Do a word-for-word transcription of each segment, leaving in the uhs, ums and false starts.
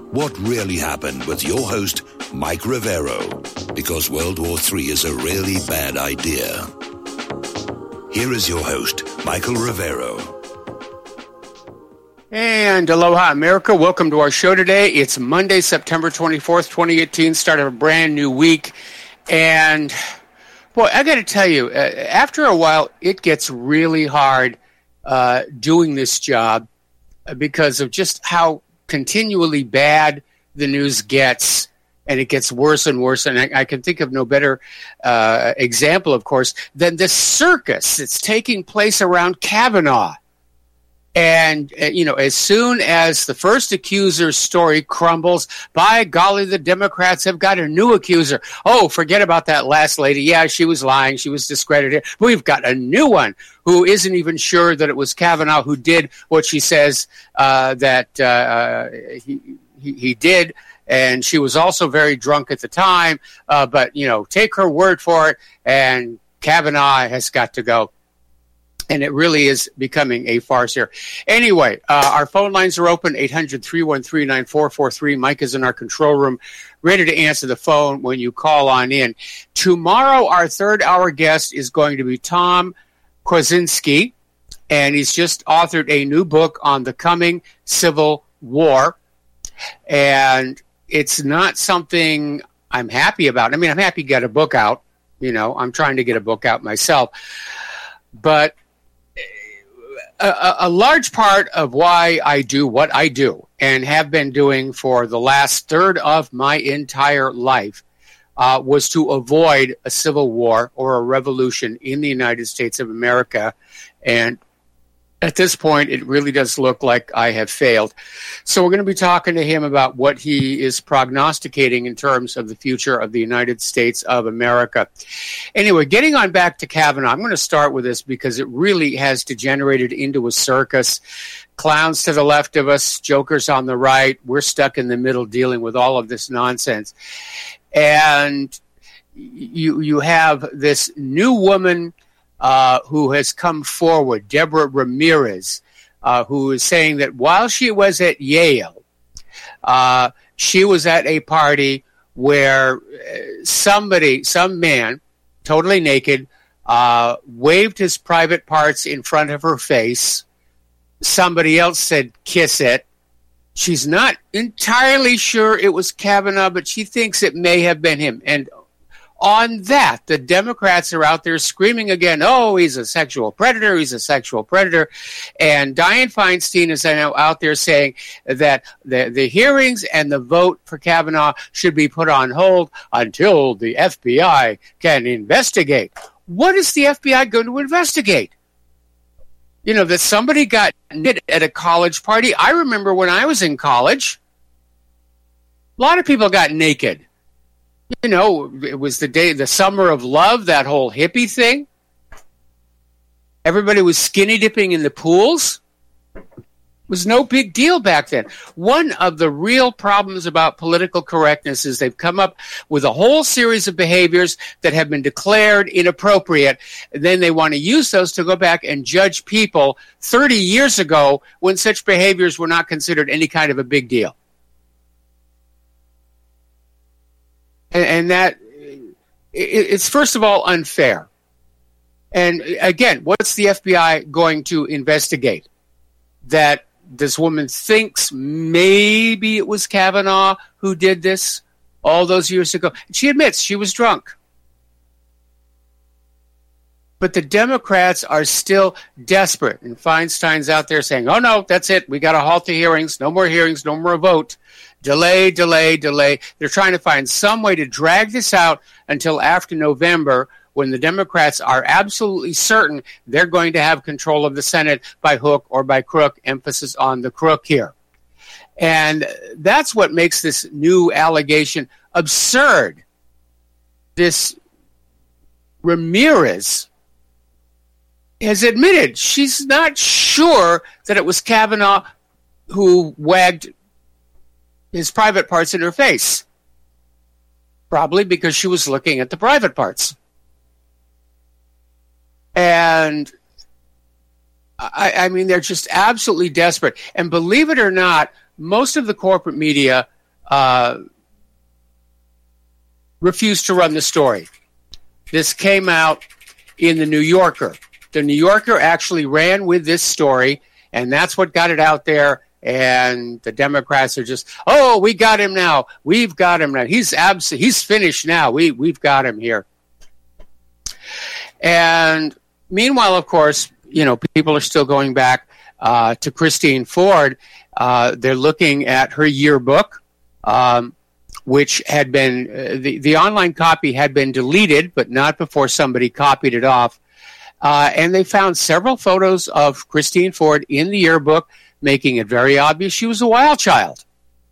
What really happened with your host, Mike Rivero, because World War Three is a really bad idea. Here is your host, Michael Rivero. And aloha, America. Welcome to our show today. It's Monday, September twenty-fourth, twenty eighteen, start of a brand new week. And, boy, I got to tell you, uh, after a while, it gets really hard uh, doing this job because of just how continually bad the news gets, and it gets worse and worse. And I, I can think of no better uh, example, of course, than the circus that's taking place around Kavanaugh. And, uh, you know, as soon as the first accuser's story crumbles, by golly, the Democrats have got a new accuser. Oh, forget about that last lady. Yeah, she was lying. She was discredited. We've got a new one who isn't even sure that it was Kavanaugh who did what she says uh, that uh, he, he, he did. And she was also very drunk at the time. Uh, but, you know, take her word for it. And Kavanaugh has got to go. And it really is becoming a farce here. Anyway, uh, our phone lines are open, eight hundred, three one three, nine four four three. Mike is in our control room, ready to answer the phone when you call on in. Tomorrow, our third hour guest is going to be Tom Kwiecinski, and he's just authored a new book on the coming Civil War. And it's not something I'm happy about. I mean, I'm happy to get a book out. You know, I'm trying to get a book out myself. But A, a large part of why I do what I do and have been doing for the last third of my entire life uh, was to avoid a civil war or a revolution in the United States of America. And at this point, it really does look like I have failed. So we're going to be talking to him about what he is prognosticating in terms of the future of the United States of America. Anyway, getting on back to Kavanaugh, I'm going to start with this because it really has degenerated into a circus. Clowns to the left of us, jokers on the right. We're stuck in the middle dealing with all of this nonsense. And you you have this new woman Uh, who has come forward, Deborah Ramirez, uh, who is saying that while she was at Yale, uh, she was at a party where somebody, some man, totally naked, uh, waved his private parts in front of her face. Somebody else said, kiss it. She's not entirely sure it was Kavanaugh, but she thinks it may have been him. And on that, the Democrats are out there screaming again, oh, he's a sexual predator, he's a sexual predator. And Dianne Feinstein is now out there saying that the, the hearings and the vote for Kavanaugh should be put on hold until the F B I can investigate. What is the F B I going to investigate? You know, that somebody got naked at a college party. I remember when I was in college, a lot of people got naked. You know, it was the day, the summer of love, that whole hippie thing. Everybody was skinny dipping in the pools. It was no big deal back then. One of the real problems about political correctness is they've come up with a whole series of behaviors that have been declared inappropriate. And then they want to use those to go back and judge people thirty years ago when such behaviors were not considered any kind of a big deal. And, and that, it's first of all unfair. And again, what's the F B I going to investigate? That this woman thinks maybe it was Kavanaugh who did this all those years ago. She admits she was drunk. But the Democrats are still desperate. And Feinstein's out there saying, oh, no, that's it. We got to halt the hearings. No more hearings. No more vote. Delay, delay, delay. They're trying to find some way to drag this out until after November, when the Democrats are absolutely certain they're going to have control of the Senate by hook or by crook, emphasis on the crook here. And that's what makes this new allegation absurd. This Ramirez has admitted she's not sure that it was Kavanaugh who wagged his private parts in her face. Probably because she was looking at the private parts. And I, I mean, they're just absolutely desperate. And believe it or not, most of the corporate media uh, refused to run the story. This came out in the New Yorker. The New Yorker actually ran with this story, and that's what got it out there. And the Democrats are just, oh, we got him now. We've got him now. He's abs- He's finished now. We we've got him here. And meanwhile, of course, you know, people are still going back uh, to Christine Ford. Uh, they're looking at her yearbook, um, which had been uh, the the online copy had been deleted, but not before somebody copied it off. Uh, and they found several photos of Christine Ford in the yearbook, making it very obvious she was a wild child.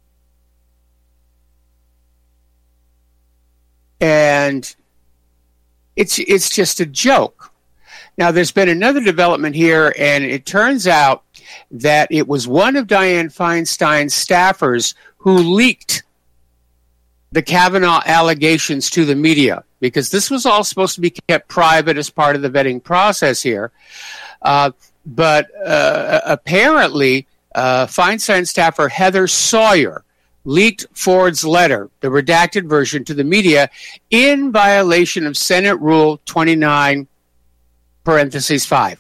And it's it's just a joke. Now, there's been another development here, and it turns out that it was one of Dianne Feinstein's staffers who leaked the Kavanaugh allegations to the media, because this was all supposed to be kept private as part of the vetting process here. Uh, but uh, apparently, uh, Feinstein staffer Heather Sawyer leaked Ford's letter, the redacted version, to the media in violation of Senate Rule twenty-nine, parentheses five.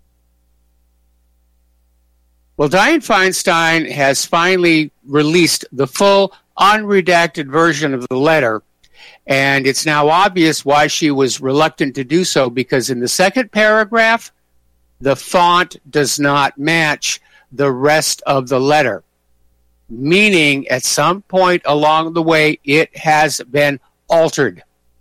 Well, Dianne Feinstein has finally released the full unredacted version of the letter, and it's now obvious why she was reluctant to do so, because in the second paragraph, the font does not match the rest of the letter, meaning at some point along the way, it has been altered.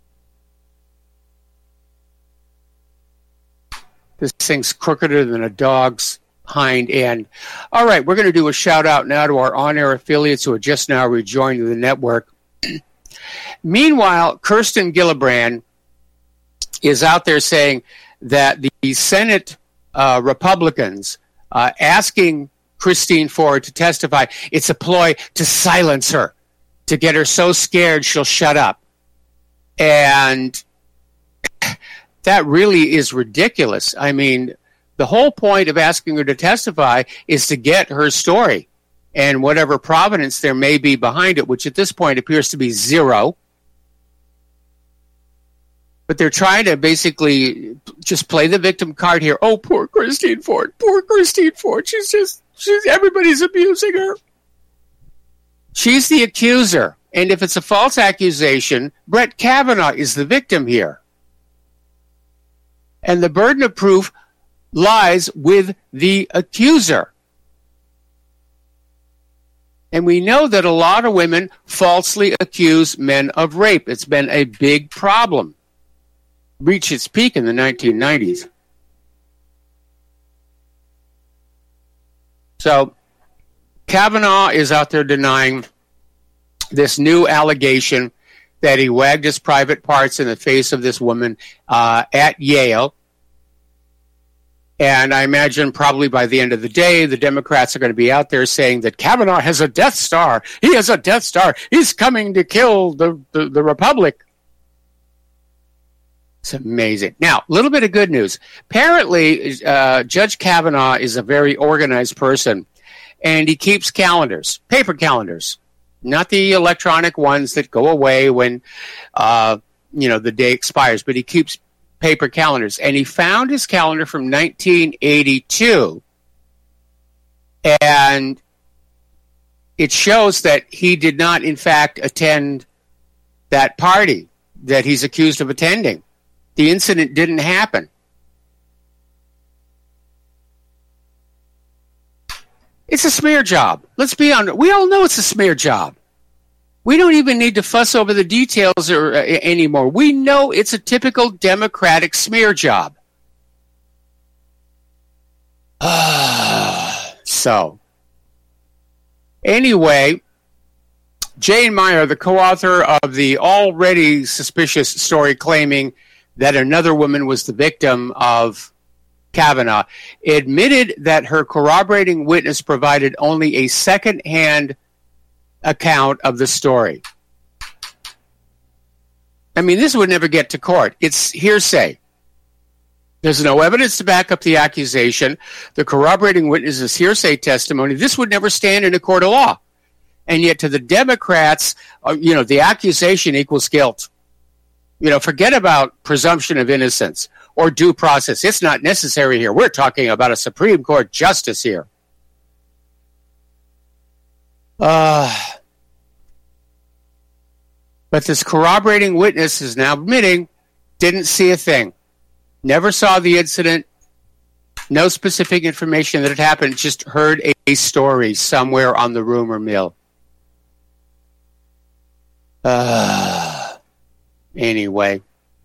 This thing's crookeder than a dog's hind end. All right, we're going to do a shout out now to our on-air affiliates who are just now rejoining the network. Meanwhile, Kirsten Gillibrand is out there saying that the Senate uh, Republicans uh, asking Christine Ford to testify, it's a ploy to silence her, to get her so scared she'll shut up. And that really is ridiculous. I mean, the whole point of asking her to testify is to get her story and whatever provenance there may be behind it, which at this point appears to be zero. But they're trying to basically just play the victim card here. Oh, poor Christine Ford. Poor Christine Ford. She's just, she's, everybody's abusing her. She's the accuser. And if it's a false accusation, Brett Kavanaugh is the victim here. And the burden of proof lies with the accuser. And we know that a lot of women falsely accuse men of rape. It's been a big problem. Reached its peak in the nineteen nineties. So Kavanaugh is out there denying this new allegation that he wagged his private parts in the face of this woman uh, at Yale. And I imagine probably by the end of the day, the Democrats are going to be out there saying that Kavanaugh has a Death Star. He has a Death Star. He's coming to kill the, the, the Republic. It's amazing. Now, a little bit of good news. Apparently, uh, Judge Kavanaugh is a very organized person, and he keeps calendars, paper calendars, not the electronic ones that go away when, uh, you know, the day expires, but he keeps paper calendars. And he found his calendar from nineteen eighty-two, and it shows that he did not, in fact, attend that party that he's accused of attending. The incident didn't happen. It's a smear job. Let's be honest. We all know it's a smear job. We don't even need to fuss over the details or, uh, anymore. We know it's a typical Democratic smear job. So, anyway, Jane Meyer, the co-author of the already suspicious story claiming that another woman was the victim of Kavanaugh, admitted that her corroborating witness provided only a second-hand account of the story. I mean, this would never get to court. It's hearsay. There's no evidence to back up the accusation. The corroborating witness is hearsay testimony. This would never stand in a court of law. And yet to the Democrats, uh, you know, the accusation equals guilt. You know, forget about presumption of innocence or due process. It's not necessary here. We're talking about a Supreme Court justice here. Uh, but this corroborating witness is now admitting didn't see a thing, never saw the incident, no specific information that it happened, just heard a, a story somewhere on the rumor mill. Uh, anyway.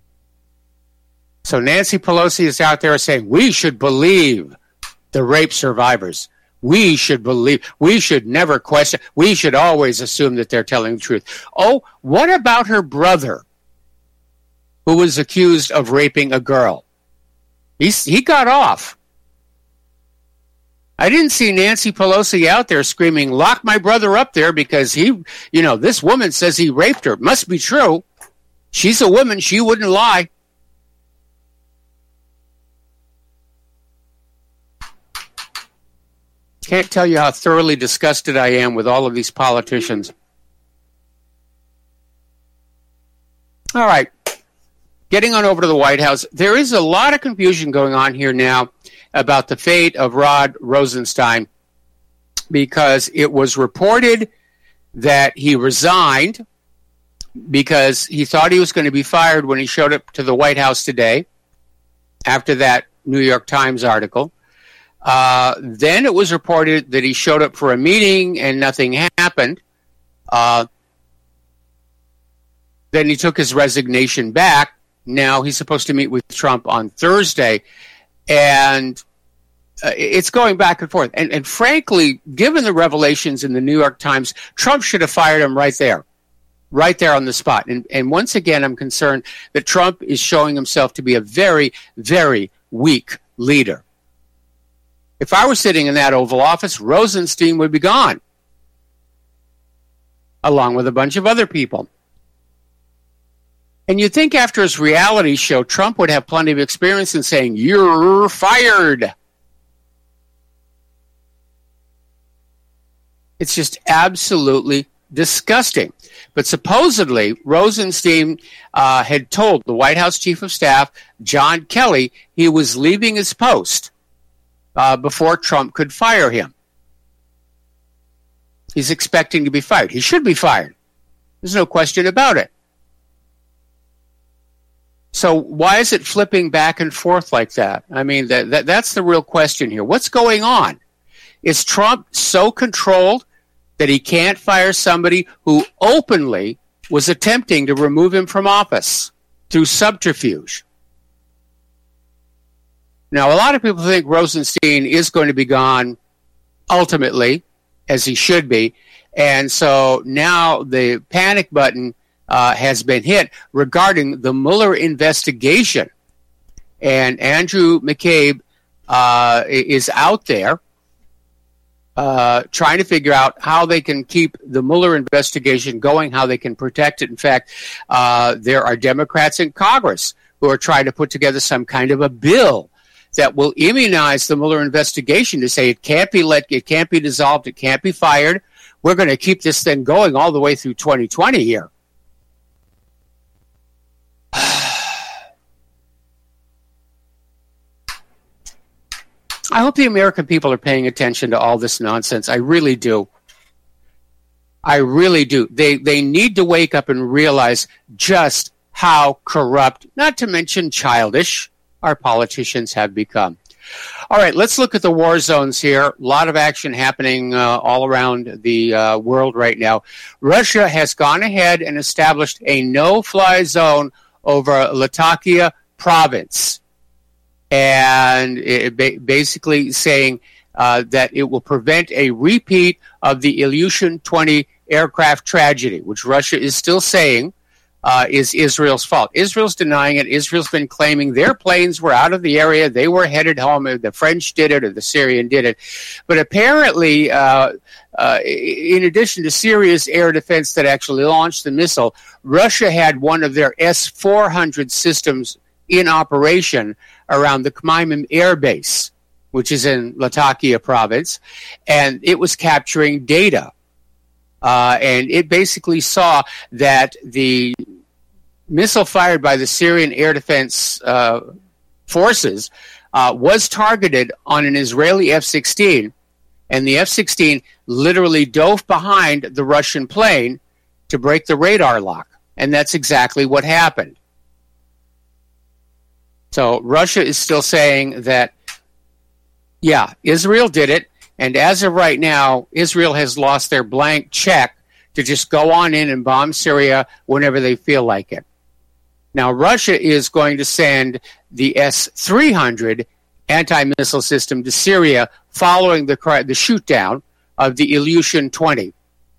So Nancy Pelosi is out there saying, we should believe the rape survivors. We should believe, we should never question, we should always assume that they're telling the truth. Oh, what about her brother who was accused of raping a girl? He's, he got off. I didn't see Nancy Pelosi out there screaming, lock my brother up there because he, you know, this woman says he raped her. Must be true. She's a woman. She wouldn't lie. Can't tell you how thoroughly disgusted I am with all of these politicians. All right. Getting on over to the White House, there is a lot of confusion going on here now about the fate of Rod Rosenstein because it was reported that he resigned because he thought he was going to be fired when he showed up to the White House today after that New York Times article. Uh, then it was reported that he showed up for a meeting and nothing happened. Uh, then he took his resignation back. Now he's supposed to meet with Trump on Thursday. And uh, it's going back and forth. And, and frankly, given the revelations in the New York Times, Trump should have fired him right there, right there on the spot. And, and once again, I'm concerned that Trump is showing himself to be a very, very weak leader. If I were sitting in that Oval Office, Rosenstein would be gone, along with a bunch of other people. And you'd think after his reality show, Trump would have plenty of experience in saying, you're fired. It's just absolutely disgusting. But supposedly, Rosenstein uh, had told the White House Chief of Staff, John Kelly, he was leaving his post uh, before Trump could fire him. He's expecting to be fired. He should be fired. There's no question about it. So why is it flipping back and forth like that? I mean, that, that that's the real question here. What's going on? Is Trump so controlled that he can't fire somebody who openly was attempting to remove him from office through subterfuge? Now, a lot of people think Rosenstein is going to be gone ultimately, as he should be. And so now the panic button uh, has been hit regarding the Mueller investigation. And Andrew McCabe uh, is out there uh, trying to figure out how they can keep the Mueller investigation going, how they can protect it. In fact, uh, there are Democrats in Congress who are trying to put together some kind of a bill that will immunize the Mueller investigation to say it can't be let, it can't be dissolved, it can't be fired. We're going to keep this thing going all the way through twenty twenty here. I hope the American people are paying attention to all this nonsense. I really do. I really do. They they need to wake up and realize just how corrupt, not to mention childish, our politicians have become. All right, let's look at the war zones here. A lot of action happening uh, all around the uh, world right now. Russia has gone ahead and established a no-fly zone over Latakia province. And it ba- basically saying uh, that it will prevent a repeat of the Ilyushin twenty aircraft tragedy, which Russia is still saying uh, is Israel's fault. Israel's denying it. Israel's been claiming their planes were out of the area. They were headed home. The French did it or the Syrian did it. But apparently, uh, uh, in addition to Syria's air defense that actually launched the missile, Russia had one of their S four hundred systems in operation around the Khmeimim Air Base, which is in Latakia province, and it was capturing data Uh, and it basically saw that the missile fired by the Syrian air defense uh, forces uh, was targeted on an Israeli F sixteen, and the F sixteen literally dove behind the Russian plane to break the radar lock. And that's exactly what happened. So Russia is still saying that, yeah, Israel did it, and as of right now, Israel has lost their blank check to just go on in and bomb Syria whenever they feel like it. Now, Russia is going to send the S three hundred anti-missile system to Syria following the, the shoot-down of the Ilyushin twenty.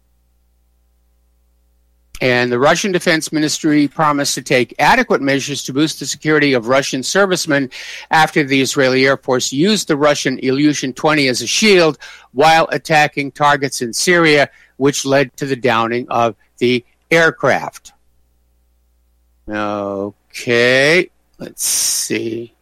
And the Russian Defense Ministry promised to take adequate measures to boost the security of Russian servicemen after the Israeli Air Force used the Russian Ilyushin twenty as a shield while attacking targets in Syria, which led to the downing of the aircraft. Okay, let's see.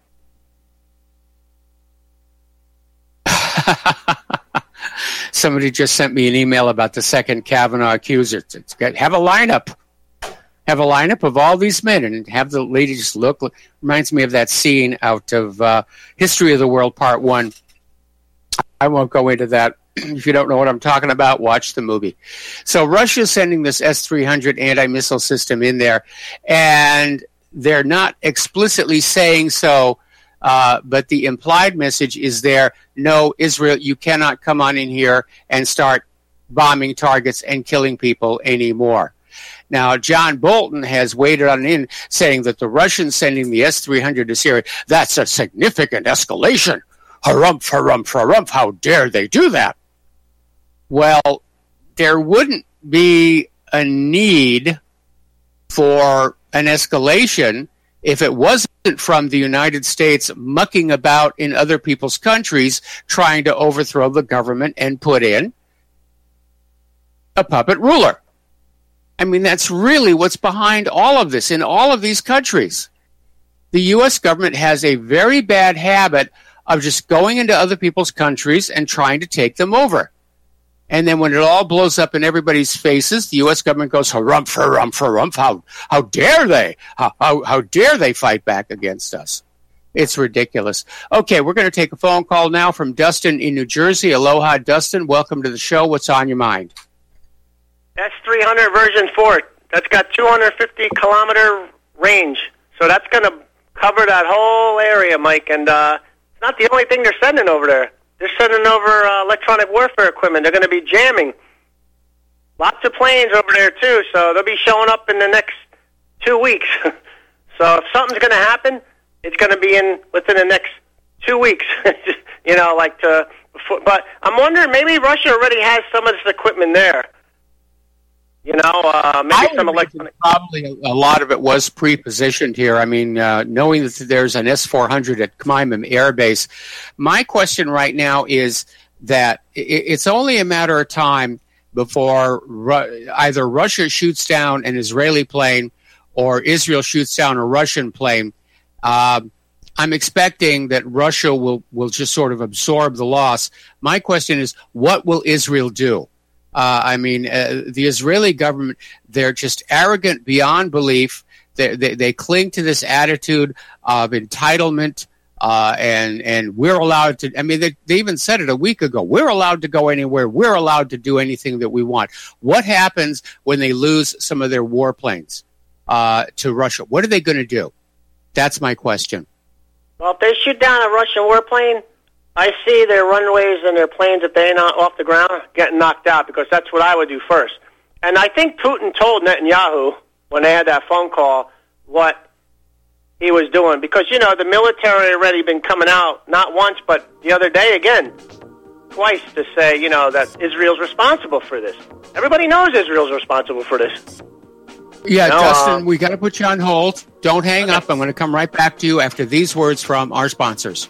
Somebody just sent me an email about the second Kavanaugh accuser. It's got, have a lineup. Have a lineup of all these men and have the lady just look. Reminds me of that scene out of uh, History of the World Part one. I won't go into that. If you don't know what I'm talking about, watch the movie. So Russia's sending this S three hundred anti-missile system in there, and they're not explicitly saying so, uh, but the implied message is there, no, Israel, you cannot come on in here and start bombing targets and killing people anymore. Now, John Bolton has waded on in saying that the Russians sending the S three hundred to Syria, that's a significant escalation. Harumph, harumph, harumph, how dare they do that? Well, there wouldn't be a need for an escalation if it wasn't from the United States mucking about in other people's countries trying to overthrow the government and put in a puppet ruler. I mean, that's really what's behind all of this in all of these countries. The U S government has a very bad habit of just going into other people's countries and trying to take them over. And then when it all blows up in everybody's faces, the U S government goes, harumph, harumph, harumph, how, how dare they? How, how, how dare they fight back against us? It's ridiculous. Okay, we're going to take a phone call now from Dustin in New Jersey. Aloha, Dustin. Welcome to the show. What's on your mind? S three hundred version four. That's got two hundred fifty kilometer range. So that's going to cover that whole area, Mike. And uh, it's not the only thing they're sending over there. They're sending over uh, electronic warfare equipment. They're going to be jamming. Lots of planes over there, too, so they'll be showing up in the next two weeks. So if something's going to happen, it's going to be in within the next two weeks. You know, like to... Before, but I'm wondering, maybe Russia already has some of this equipment there. You know, uh, maybe some electronic... Probably a, a lot of it was pre-positioned here. I mean, uh, knowing that there's an S four hundred at Khmeimim Air Base, my question right now is that it, it's only a matter of time before Ru- either Russia shoots down an Israeli plane or Israel shoots down a Russian plane. Uh, I'm expecting that Russia will, will just sort of absorb the loss. My question is, what will Israel do? Uh, I mean, uh, the Israeli government, they're just arrogant beyond belief. They, they, they cling to this attitude of entitlement, uh, and, and we're allowed to, I mean, they, they even said it a week ago. We're allowed to go anywhere. We're allowed to do anything that we want. What happens when they lose some of their warplanes uh, to Russia? What are they going to do? That's my question. Well, if they shoot down a Russian warplane, I see their runways and their planes, if they're not off the ground, getting knocked out, because that's what I would do first. And I think Putin told Netanyahu, when they had that phone call, what he was doing. Because, you know, the military already been coming out, not once, but the other day again, twice, to say, you know, that Israel's responsible for this. Everybody knows Israel's responsible for this. Yeah, you know, Dustin, uh, we got to put you on hold. Don't hang okay. up. I'm going to come right back to you after these words from our sponsors.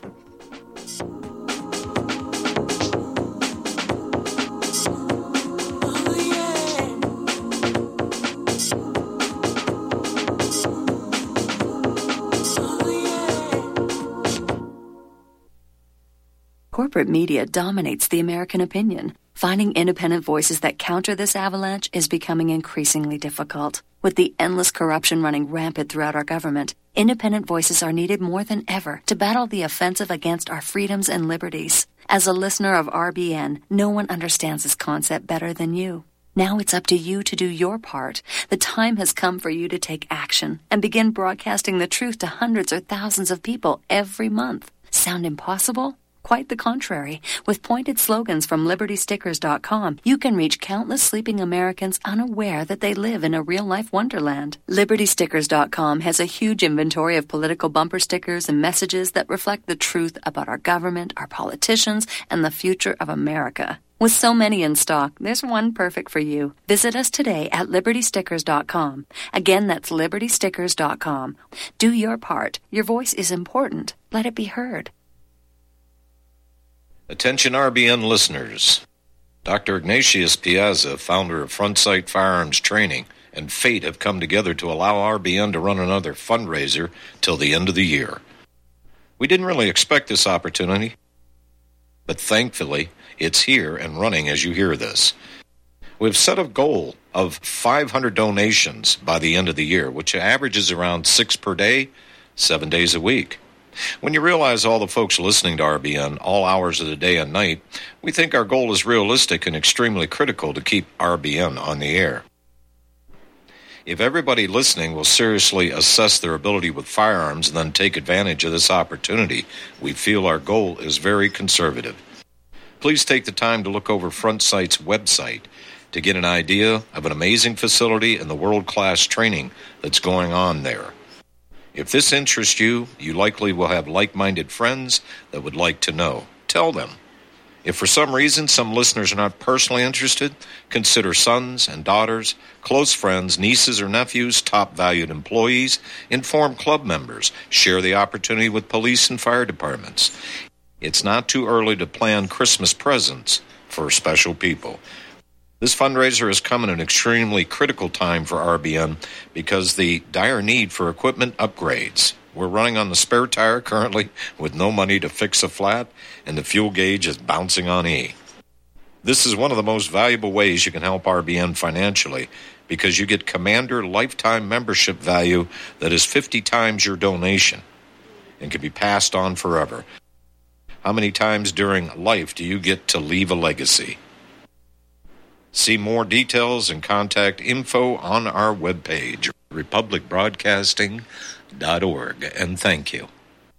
Corporate media dominates the American opinion. Finding independent voices that counter this avalanche is becoming increasingly difficult. With the endless corruption running rampant throughout our government, independent voices are needed more than ever to battle the offensive against our freedoms and liberties. As a listener of R B N, no one understands this concept better than you. Now it's up to you to do your part. The time has come for you to take action and begin broadcasting the truth to hundreds or thousands of people every month. Sound impossible? Quite the contrary. With pointed slogans from Liberty Stickers dot com, you can reach countless sleeping Americans unaware that they live in a real-life wonderland. Liberty Stickers dot com has a huge inventory of political bumper stickers and messages that reflect the truth about our government, our politicians, and the future of America. With so many in stock, there's one perfect for you. Visit us today at Liberty Stickers dot com. Again, that's Liberty Stickers dot com. Do your part. Your voice is important. Let it be heard. Attention R B N listeners. Doctor Ignatius Piazza, founder of Front Sight Firearms Training, and fate have come together to allow R B N to run another fundraiser till the end of the year. We didn't really expect this opportunity, but thankfully, it's here and running as you hear this. We've set a goal of five hundred donations by the end of the year, which averages around six per day, seven days a week. When you realize all the folks listening to R B N all hours of the day and night, we think our goal is realistic and extremely critical to keep R B N on the air. If everybody listening will seriously assess their ability with firearms and then take advantage of this opportunity, we feel our goal is very conservative. Please take the time to look over Front Sight's website to get an idea of an amazing facility and the world-class training that's going on there. If this interests you, you likely will have like-minded friends that would like to know. Tell them. If for some reason some listeners are not personally interested, consider sons and daughters, close friends, nieces or nephews, top valued employees, inform club members, share the opportunity with police and fire departments. It's not too early to plan Christmas presents for special people. This fundraiser has come at an extremely critical time for R B N because the dire need for equipment upgrades. We're running on the spare tire currently with no money to fix a flat, and the fuel gauge is bouncing on E. This is one of the most valuable ways you can help R B N financially because you get Commander lifetime membership value that is fifty times your donation and can be passed on forever. How many times during life do you get to leave a legacy? See more details and contact info on our webpage, republic broadcasting dot org, and thank you.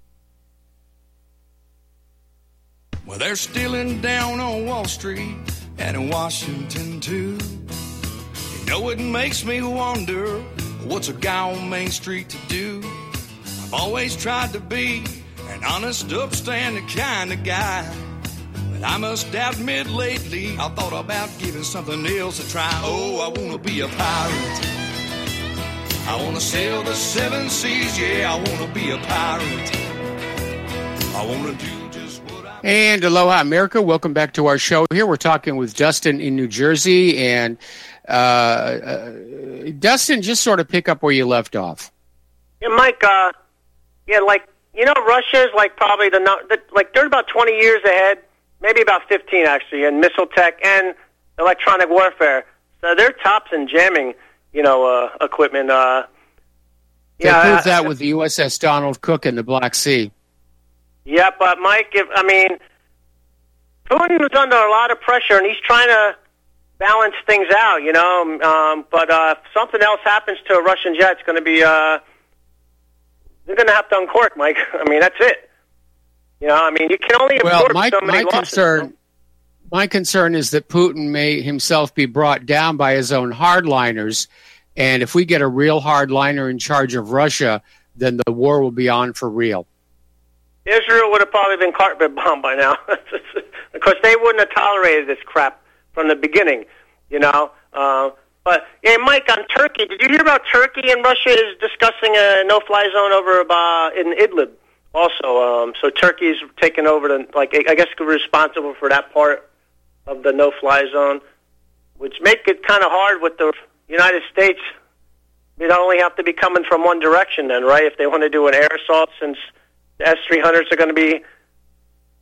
Well, they're stealing down on Wall Street and in Washington, too. You know, it makes me wonder, what's a guy on Main Street to do? I've always tried to be an honest, upstanding kind of guy. I must admit lately I thought about giving something else a try. Oh, I want to be a pirate. I want to sail the seven seas. Yeah, I want to be a pirate. I want to do just what I... And aloha, America. Welcome back to our show here. We're talking with Dustin in New Jersey. And uh, uh, Dustin, just sort of pick up where you left off. Yeah, Mike, uh, yeah, like, you know, Russia's like probably the, the, like, they're about twenty years ahead. Maybe about fifteen, actually, in missile tech and electronic warfare. So they're tops in jamming, you know, uh, equipment. Uh, they yeah, proved that with the U S S Donald Cook in the Black Sea. Yeah, but Mike, if, I mean, Putin was under a lot of pressure, and he's trying to balance things out, you know. Um, but uh, if something else happens to a Russian jet, it's going to be, uh, they're going to have to uncork, Mike. I mean, that's it. You know, I mean, you can only well, absorb my, so many my losses. Concern, my concern is that Putin may himself be brought down by his own hardliners, and if we get a real hardliner in charge of Russia, then the war will be on for real. Israel would have probably been carpet bombed by now, because they wouldn't have tolerated this crap from the beginning, you know. Uh, but, yeah, Mike, on Turkey, did you hear about Turkey and Russia is discussing a no-fly zone over uh, in Idlib? Also, um, so Turkey's taken over the, like, I guess, responsible for that part of the no-fly zone, which make it kind of hard with the United States. They'd only have to be coming from one direction then, right? If they want to do an air assault, since the S three hundreds are going to be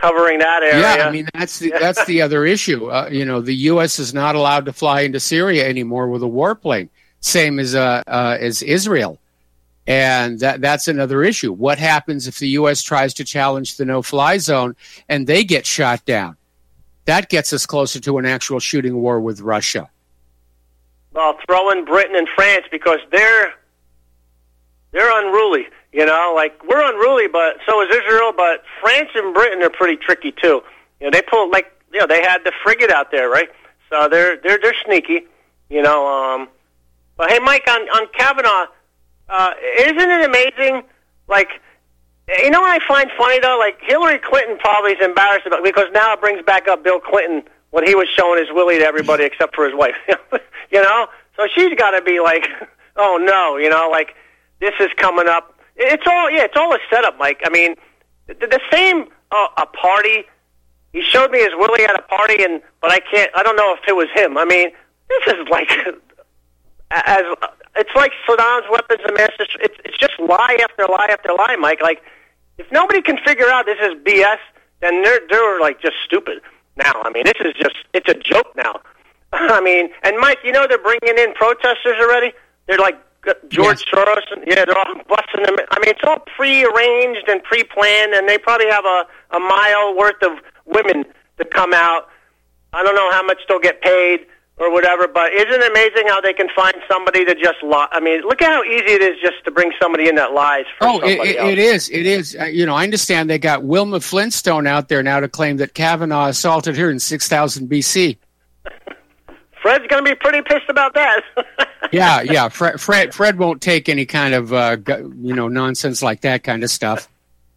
covering that area. Yeah, I mean, that's the, that's the other issue. Uh, you know, the U S is not allowed to fly into Syria anymore with a warplane, same as uh, uh, as Israel. And that that's another issue. What happens if the U S tries to challenge the no-fly zone and they get shot down? That gets us closer to an actual shooting war with Russia. Well, throw in Britain and France because they're they're unruly. You know, like we're unruly, but so is Israel. But France and Britain are pretty tricky too. You know, they pull like you know they had the frigate out there, right? So they're they're they're sneaky. You know, um, but hey, Mike, on on Kavanaugh. Uh, isn't it amazing? Like, you know what I find funny, though? Like, Hillary Clinton probably is embarrassed about because now it brings back up Bill Clinton when he was showing his willy to everybody except for his wife. You know? So she's got to be like, oh, no, you know, like, this is coming up. It's all, yeah, it's all a setup, Mike. I mean, the, the same, uh, a party, he showed me his willy at a party, and but I can't, I don't know if it was him. I mean, this is like, as... It's like Saddam's weapons of mass destruction. It's, it's just lie after lie after lie, Mike. Like, if nobody can figure out this is B S, then they're they're like just stupid now. I mean, this is just it's a joke now. I mean, and Mike, you know they're bringing in protesters already. They're like George yes. Soros. And, yeah, they're all busting them. I mean, it's all pre-arranged and pre-planned, and they probably have a a mile worth of women to come out. I don't know how much they'll get paid. Or whatever, but isn't it amazing how they can find somebody to just lie? I mean, look at how easy it is just to bring somebody in that lies for oh, somebody it, else. it is. It is. Uh, you know, I understand they got Wilma Flintstone out there now to claim that Kavanaugh assaulted her in six thousand B C Fred's going to be pretty pissed about that. yeah, yeah. Fred, Fred, Fred won't take any kind of, uh, you know, nonsense like that kind of stuff.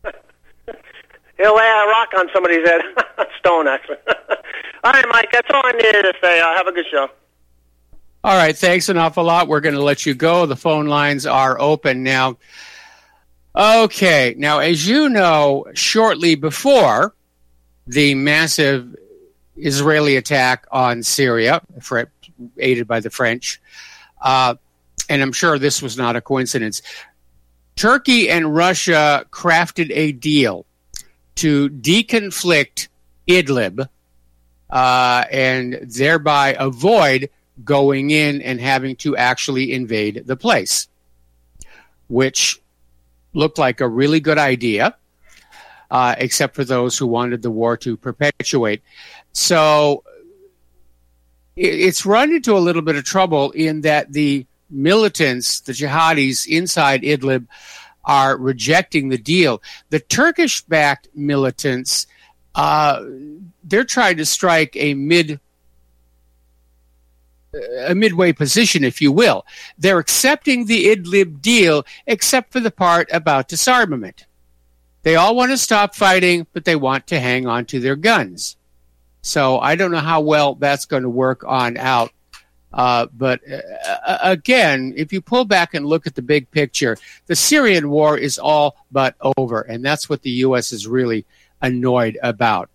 He'll lay a rock on somebody's head. Stone, actually. All right, Mike, that's all I needed to say. Uh, have a good show. All right, thanks an awful lot. We're going to let you go. The phone lines are open now. Okay, now, as you know, shortly before the massive Israeli attack on Syria, aided by the French, uh, and I'm sure this was not a coincidence, Turkey and Russia crafted a deal to deconflict Idlib uh, and thereby avoid going in and having to actually invade the place, which looked like a really good idea, uh, except for those who wanted the war to perpetuate. So it's run into a little bit of trouble in that the militants, the jihadis inside Idlib, are rejecting the deal. The Turkish-backed militants, uh, they're trying to strike a mid, a midway position, if you will. They're accepting the Idlib deal, except for the part about disarmament. They all want to stop fighting, but they want to hang on to their guns. So I don't know how well that's going to work on out. Uh, but uh, again, if you pull back and look at the big picture, the Syrian war is all but over, and that's what the U S is really annoyed about.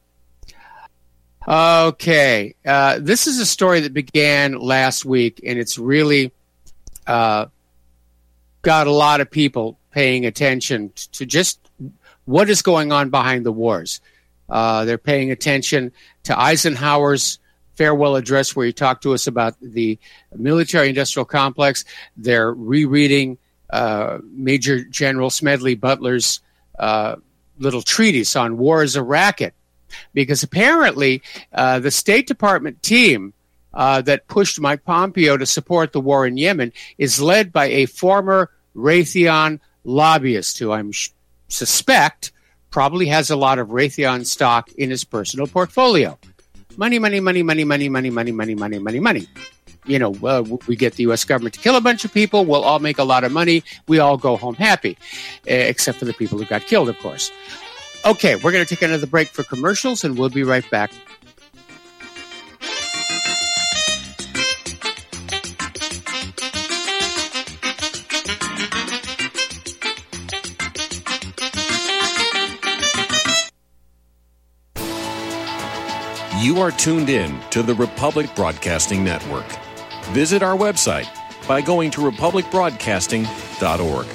Okay, uh, this is a story that began last week, and it's really uh, got a lot of people paying attention to just what is going on behind the wars. Uh, they're paying attention to Eisenhower's farewell address where he talked to us about the military-industrial complex. They're rereading uh, Major General Smedley Butler's uh, little treatise on war as a racket, because apparently uh, the State Department team uh, that pushed Mike Pompeo to support the war in Yemen is led by a former Raytheon lobbyist who I'm sh- suspect probably has a lot of Raytheon stock in his personal portfolio. Money, money, money, money, money, money, money, money, money, money, money. You know, uh, we get the U S government to kill a bunch of people. We'll all make a lot of money. We all go home happy, uh, except for the people who got killed, of course. Okay, we're going to take another break for commercials, and we'll be right back. You are tuned in to the Republic Broadcasting Network. Visit our website by going to republic broadcasting dot org.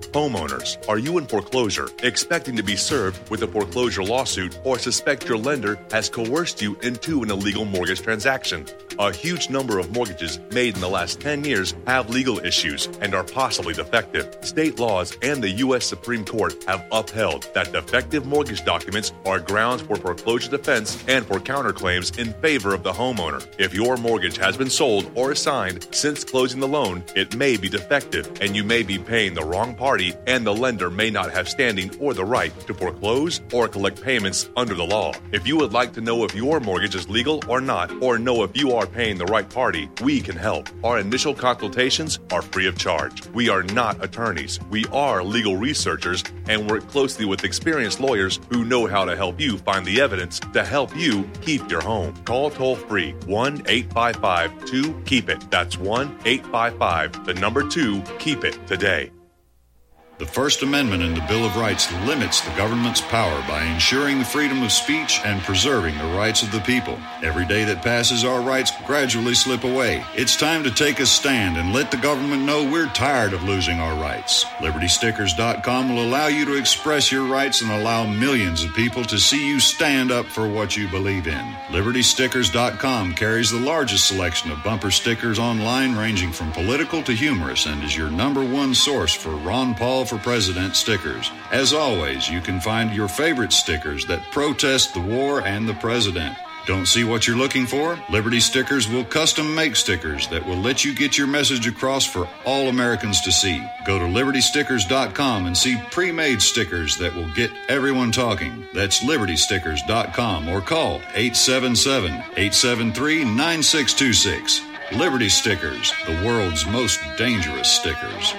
Homeowners, are you in foreclosure, expecting to be served with a foreclosure lawsuit, or suspect your lender has coerced you into an illegal mortgage transaction? A huge number of mortgages made in the last ten years have legal issues and are possibly defective. State laws and the U S Supreme Court have upheld that defective mortgage documents are grounds for foreclosure defense and for counterclaims in favor of the homeowner. If your mortgage has been sold or assigned since closing the loan, it may be defective and you may be paying the wrong party, and the lender may not have standing or the right to foreclose or collect payments under the law. If you would like to know if your mortgage is legal or not, or know if you are paying the right party, we can help. Our initial consultations are free of charge. We are not attorneys. We are legal researchers and work closely with experienced lawyers who know how to help you find the evidence to help you keep your home. Call toll free one eight five five two keep it. That's one eight five five, the number two, keep it today. The First Amendment in the Bill of Rights limits the government's power by ensuring the freedom of speech and preserving the rights of the people. Every day that passes, our rights gradually slip away. It's time to take a stand and let the government know we're tired of losing our rights. Liberty Stickers dot com will allow you to express your rights and allow millions of people to see you stand up for what you believe in. Liberty Stickers dot com carries the largest selection of bumper stickers online, ranging from political to humorous, and is your number one source for Ron Paul for President stickers. As always, you can find your favorite stickers that protest the war and the president. Don't see what you're looking for? Liberty Stickers will custom make stickers that will let you get your message across for all Americans to see. Go to Liberty Stickers dot com and see pre-made stickers that will get everyone talking. That's Liberty Stickers dot com, or call eight seven seven, eight seven three, nine six two six. Liberty Stickers, the world's most dangerous stickers.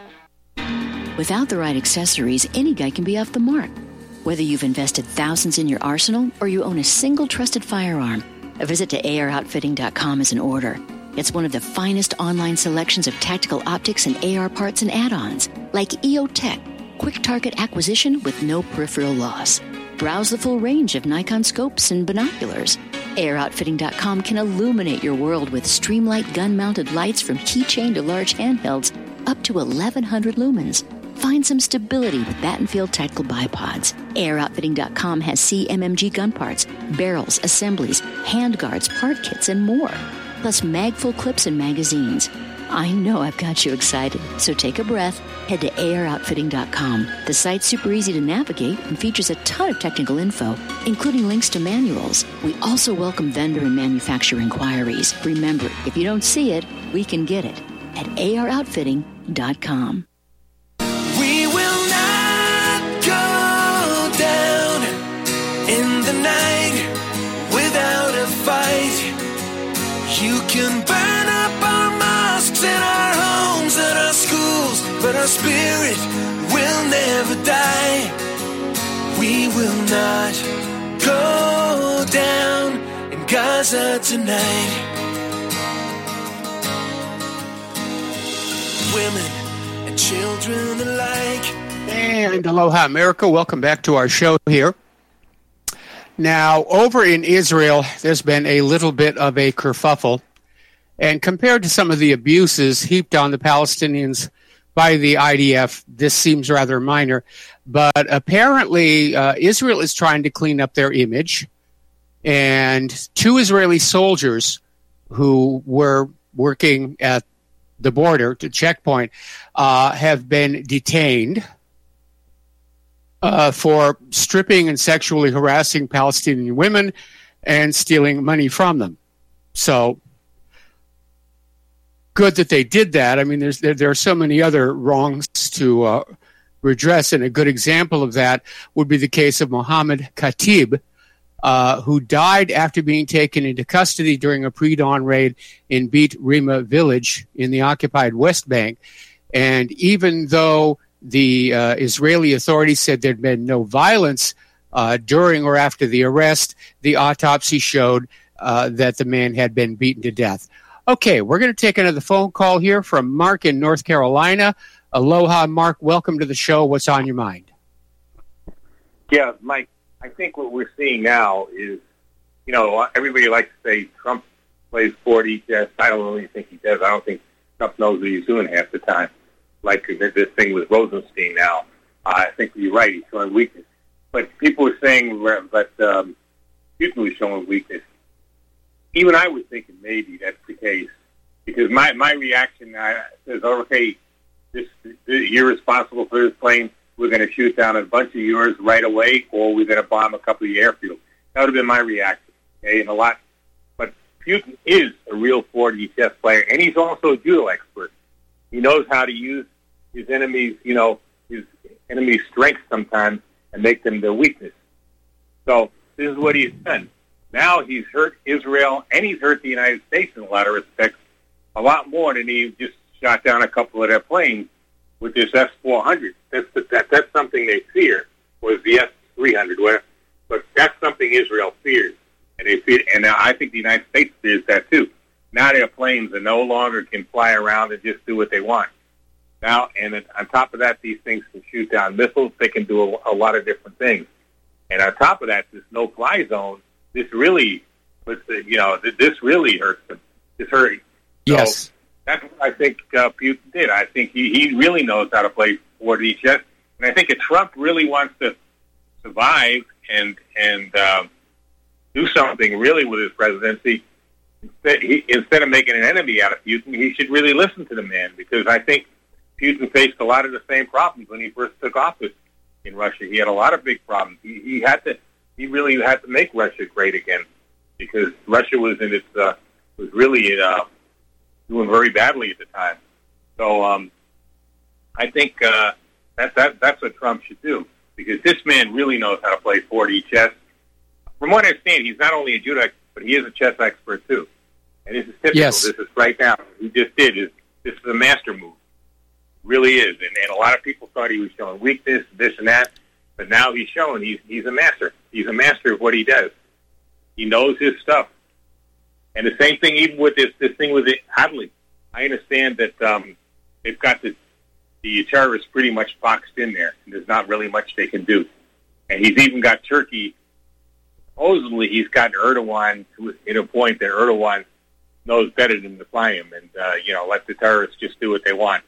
Without the right accessories, any guy can be off the mark. Whether you've invested thousands in your arsenal or you own a single trusted firearm, a visit to A R outfitting dot com is in order. It's one of the finest online selections of tactical optics and A R parts and add-ons, like E O Tech, quick target acquisition with no peripheral loss. Browse the full range of Nikon scopes and binoculars. A R outfitting dot com can illuminate your world with Streamlight gun-mounted lights from keychain to large handhelds up to eleven hundred lumens. Find some stability with Battenfield Tactical Bipods. A R outfitting dot com has C M M G gun parts, barrels, assemblies, handguards, part kits, and more. Plus mag-full clips and magazines. I know I've got you excited, so take a breath. Head to A R outfitting dot com. The site's super easy to navigate and features a ton of technical info, including links to manuals. We also welcome vendor and manufacturer inquiries. Remember, if you don't see it, we can get it at A R outfitting dot com. We will not go down in the night without a fight. You can burn up our mosques and our homes and our schools, but our spirit will never die. We will not go down in Gaza tonight. Women and children alike. And aloha, America. Welcome back to our show here. Now, over in Israel, there's been a little bit of a kerfuffle. And compared to some of the abuses heaped on the Palestinians by the I D F, this seems rather minor. But apparently, uh, Israel is trying to clean up their image. And two Israeli soldiers who were working at the border, to checkpoint, uh, have been detained uh, for stripping and sexually harassing Palestinian women and stealing money from them. So, good that they did that. I mean, there's there, there are so many other wrongs to uh, redress, and a good example of that would be the case of Mohammed Khatib, uh, who died after being taken into custody during a pre-dawn raid in Beit Rima village in the occupied West Bank. And even though the uh, Israeli authorities said there'd been no violence uh, during or after the arrest, the autopsy showed uh, that the man had been beaten to death. Okay, we're going to take another phone call here from Mark in North Carolina. Aloha, Mark. Welcome to the show. What's on your mind? Yeah, Mike, I think what we're seeing now is, you know, everybody likes to say Trump plays forty chess. I don't really think he does. I don't think Trump knows what he's doing half the time. like this thing with Rosenstein now. Uh, I think you're right. He's showing weakness. But people were saying that um, Putin was showing weakness. Even I was thinking maybe that's the case. Because my, my reaction uh, is, okay, this, this, you're responsible for this plane. We're going to shoot down a bunch of yours right away, or we're going to bomb a couple of your airfields. That would have been my reaction. Okay, and a lot. But Putin is a real four D chess player, and he's also a judo expert. He knows how to use his enemies, you know, his enemies' strengths sometimes and make them their weakness. So this is what he's done. Now he's hurt Israel, and he's hurt the United States in a lot of respects, a lot more than he just shot down a couple of their planes with this S four hundred. That's that, that's something they fear, was the S three hundred. Where, but that's something Israel fears, and they fear, and I think the United States fears that too. Now their planes are no longer can fly around and just do what they want. Now, and on top of that, these things can shoot down missiles. They can do a, a lot of different things. And on top of that, this no-fly zone, this really, was, you know, this really hurts them. This hurt. Yes. So that's what I think uh, Putin did. I think he, he really knows how to play four D chess. And I think if Trump really wants to survive and and um, do something really with his presidency, instead, he, instead of making an enemy out of Putin, he should really listen to the man, because I think Putin faced a lot of the same problems when he first took office in Russia. He had a lot of big problems. He, he had to, he really had to make Russia great again, because Russia was in its, uh, was really uh, doing very badly at the time. So um, I think uh, that, that that's what Trump should do, because this man really knows how to play four D chess. From what I understand, he's not only a judo expert, but he is a chess expert too. And this is typical. Yes. This is right now. What he just did is this is a master move. Really is, and, and a lot of people thought he was showing weakness, this and that, but now he's showing he's he's a master. He's a master of what he does. He knows his stuff. And the same thing, even with this this thing with Adley. I understand that um, they've got the the terrorists pretty much boxed in there, and there's not really much they can do. And he's even got Turkey. Supposedly, he's gotten Erdogan to in a point that Erdogan knows better than to fly him, and uh, you know, let the terrorists just do what they want.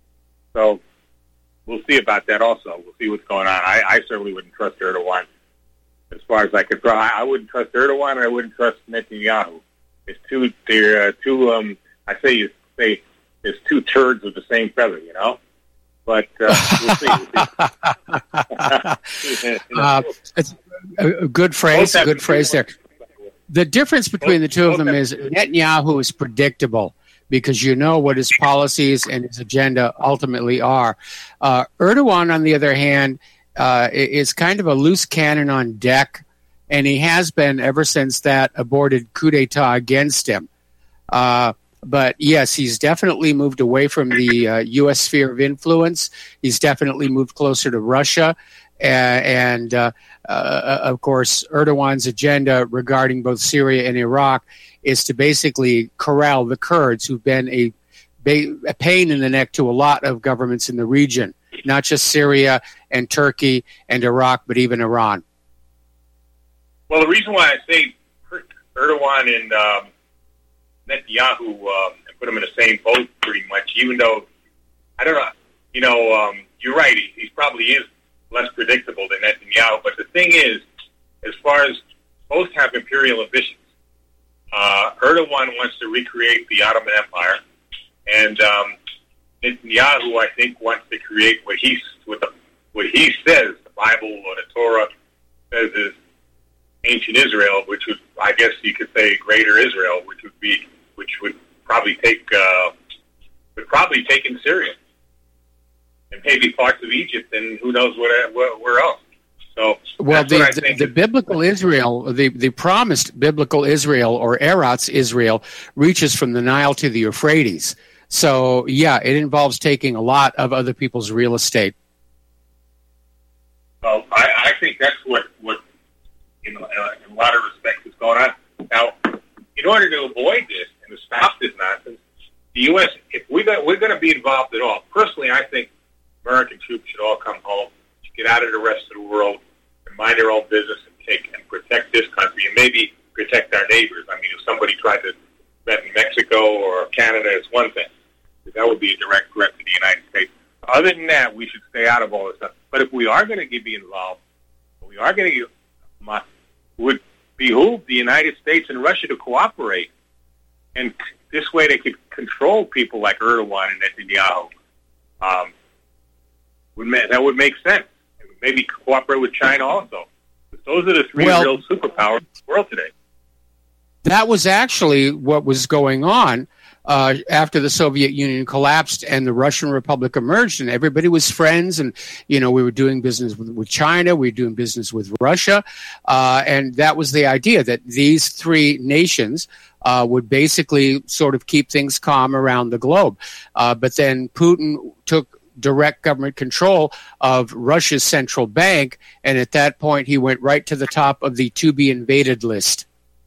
So we'll see about that also. We'll see what's going on. I, I certainly wouldn't trust Erdogan as far as I could throw. I, I wouldn't trust Erdogan, and I wouldn't trust Netanyahu. It's two, they're uh, two, um, I say you say there's two turds of the same feather, you know? But uh, we'll see. We'll see. you know, uh, it's a good phrase, a good phrase there. The difference between the two of them is Netanyahu is predictable, because you know what his policies and his agenda ultimately are. Uh, Erdogan, on the other hand, uh, is kind of a loose cannon on deck, and he has been ever since that aborted coup d'etat against him. Uh, but yes, he's definitely moved away from the uh, U S sphere of influence. He's definitely moved closer to Russia. Uh, and, uh, uh, of course, Erdogan's agenda regarding both Syria and Iraq is to basically corral the Kurds, who've been a, a pain in the neck to a lot of governments in the region, not just Syria and Turkey and Iraq, but even Iran. Well, the reason why I say Erdogan and um, Netanyahu um, and put them in the same boat pretty much, even though, I don't know, you know, um, you're right, he, he probably is less predictable than Netanyahu, but the thing is, as far as both have imperial ambitions, Uh, Erdogan wants to recreate the Ottoman Empire, and um, Netanyahu, I think, wants to create what he what, the, what he says the Bible or the Torah says is ancient Israel, which would, I guess, you could say, Greater Israel, which would be, which would probably take, uh, would probably take in Syria, and maybe parts of Egypt, and who knows what, where, where else. So well, the, the, the biblical Israel, the, the promised biblical Israel, or Eretz Israel, reaches from the Nile to the Euphrates. So, yeah, it involves taking a lot of other people's real estate. Well, I, I think that's what, what in, uh, in a lot of respects is going on. Now, in order to avoid this and to stop this nonsense, the U S, if we're going, we're going to be involved at all, personally, I think American troops should all come home, get out of the rest of the world, mind their own business and take and protect this country, and maybe protect our neighbors. I mean, if somebody tried to threaten Mexico or Canada, it's one thing. That would be a direct threat to the United States. other than that, we should stay out of all this stuff. But if we are going to be involved, we are going to would behoove the United States and Russia to cooperate, and this way they could control people like Erdogan and Netanyahu. Um, would ma- that would make sense. Maybe cooperate with China also. But those are the three well, real superpowers in the world today. That was actually what was going on uh, after the Soviet Union collapsed and the Russian Republic emerged, and everybody was friends. And you know, we were doing business with, with China, we were doing business with Russia, uh, and that was the idea that these three nations uh, would basically sort of keep things calm around the globe. Uh, but then Putin took direct government control of Russia's central bank, and at that point, he went right to the top of the to be invaded list.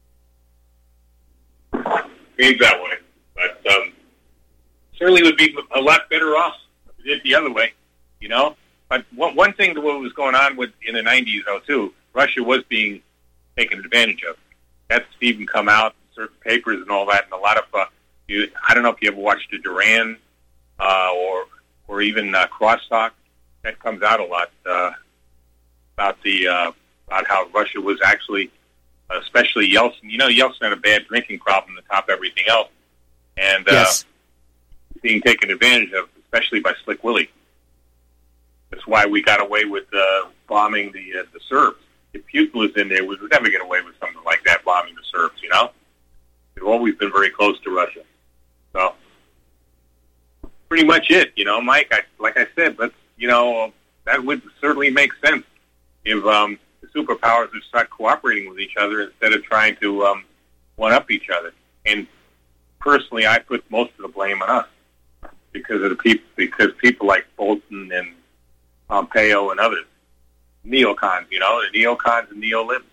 Seems that way, but um, certainly would be a lot better off if it did the other way, you know. But one, one thing that was going on with in the nineties, though, too, Russia was being taken advantage of. That's even come out in certain papers and all that, and a lot of uh, you, I don't know if you ever watched the Duran uh, or or even uh, Crosstalk. That comes out a lot uh, about the uh, about how Russia was actually. Especially Yeltsin. You know, Yeltsin had a bad drinking problem to top everything else. And uh, yes. being taken advantage of, especially by Slick Willie. That's why we got away with uh, bombing the uh, the Serbs. If Putin was in there, we would never get away with something like that, bombing the Serbs, you know? They've always been very close to Russia. So, pretty much it, you know, Mike. I, like I said, let's, you know, that would certainly make sense if... Um, superpowers would start cooperating with each other instead of trying to um, one-up each other. And personally, I put most of the blame on us because of the people, because people like Bolton and Pompeo and others, neocons, you know, the neocons and neolibs.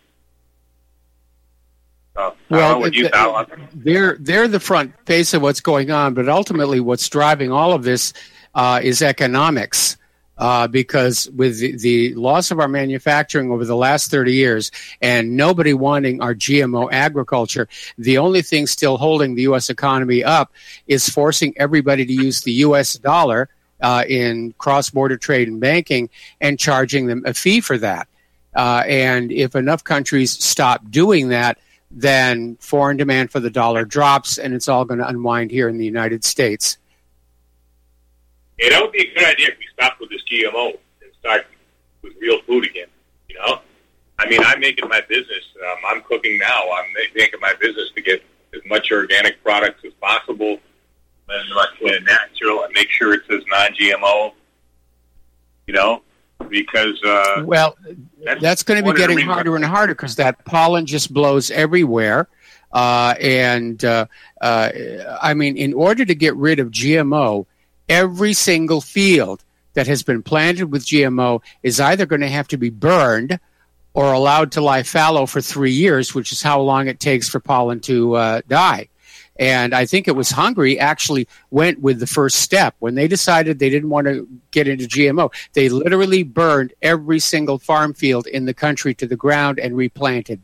So, well, what you thought. they're they're the front face of what's going on, but ultimately, what's driving all of this uh, is economics. Uh, because with the, the loss of our manufacturing over the last thirty years and nobody wanting our G M O agriculture, the only thing still holding the U S economy up is forcing everybody to use the U S dollar uh, in cross-border trade and banking and charging them a fee for that. Uh, and if enough countries stop doing that, then foreign demand for the dollar drops and it's all going to unwind here in the United States. Yeah, that would be a good idea if we stopped with this G M O and start with real food again, you know? I mean, I'm making my business, um, I'm cooking now, I'm making my business to get as much organic products as possible, as much natural, and make sure it says non-G M O, you know? Because... Uh, well, that's, that's going to be getting harder and harder because that pollen just blows everywhere. Uh, and, uh, uh, I mean, in order to get rid of G M O, every single field that has been planted with G M O is either going to have to be burned or allowed to lie fallow for three years, which is how long it takes for pollen to uh, die. And I think it was Hungary actually went with the first step. When they decided they didn't want to get into G M O, they literally burned every single farm field in the country to the ground and replanted.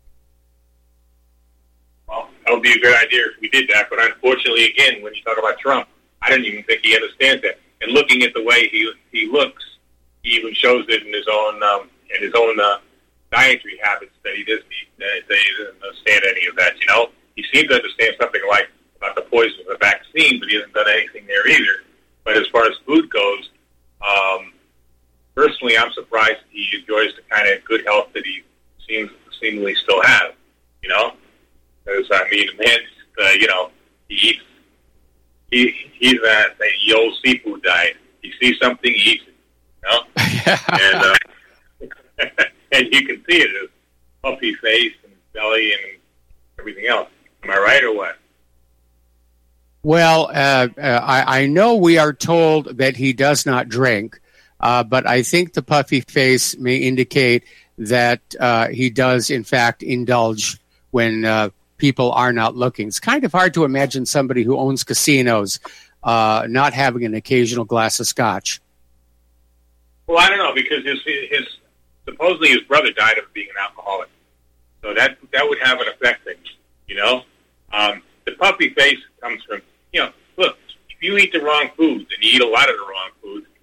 Well, that would be a good idea if we did that. But unfortunately, again, when you talk about Trump, I don't even think he understands that. And looking at the way he he looks, he even shows it in his own um, in his own uh, dietary habits that he doesn't eat, that he doesn't understand any of that. You know, he seems to understand something like about the poison of the vaccine, but he hasn't done anything there either. But as far as food goes, um, personally, I'm surprised he enjoys the kind of good health that he seems seemingly still has. You know, because I mean, man, uh, you know, he eats. He, he's at the old seafood diet. He sees something, he eats it. You know? and, uh, and you can see it, his puffy face and his belly and everything else. Am I right or what? Well, uh, uh, I, I know we are told that he does not drink, uh, but I think the puffy face may indicate that uh, he does, in fact, indulge when uh, people are not looking. It's kind of hard to imagine somebody who owns casinos uh, not having an occasional glass of scotch. Well, I don't know, because his, his supposedly his brother died of being an alcoholic. So that that would have an effect, you know? Um, the puffy face comes from, you know, look, if you eat the wrong foods, and you eat a lot of the wrong foods,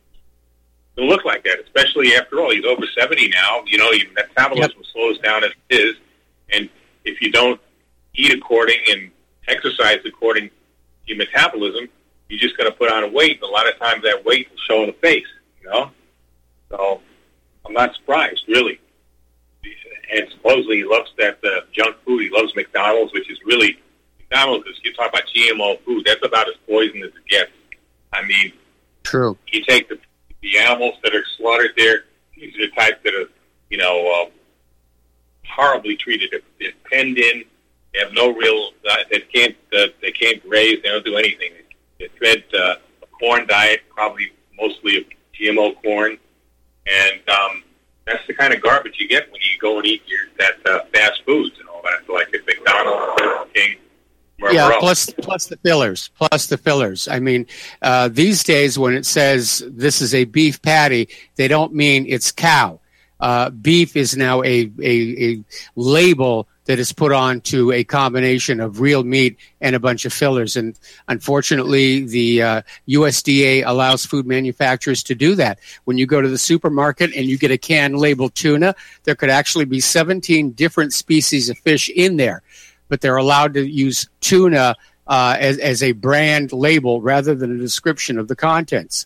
to look like that, especially after all, he's over seventy now. You know, even metabolism yep. slows down as it is. And if you don't eat according and exercise according to your metabolism, you're just going to put on a weight. And a lot of times that weight will show in the face, you know? So I'm not surprised, really. And supposedly he loves that uh, junk food. He loves McDonald's, which is really, McDonald's, is, you talk about G M O food, that's about as poison as it gets. I mean, true. You take the, the animals that are slaughtered there, these are the types that are, you know, uh, horribly treated. They're, they're penned in. They have no real, uh, they can't, uh, they can't graze. They don't do anything. They fed uh, a corn diet, probably mostly of G M O corn. And um, that's the kind of garbage you get when you go and eat your that uh, fast foods and all that, like at McDonald's, Burger King. Yeah, plus plus the fillers, plus the fillers. I mean, uh, these days when it says this is a beef patty, they don't mean it's cow. Uh, beef is now a, a, a label that is put on to a combination of real meat and a bunch of fillers. And unfortunately, the uh, U S D A allows food manufacturers to do that. When you go to the supermarket and you get a can labeled tuna, there could actually be seventeen different species of fish in there, but they're allowed to use tuna uh, as, as a brand label rather than a description of the contents.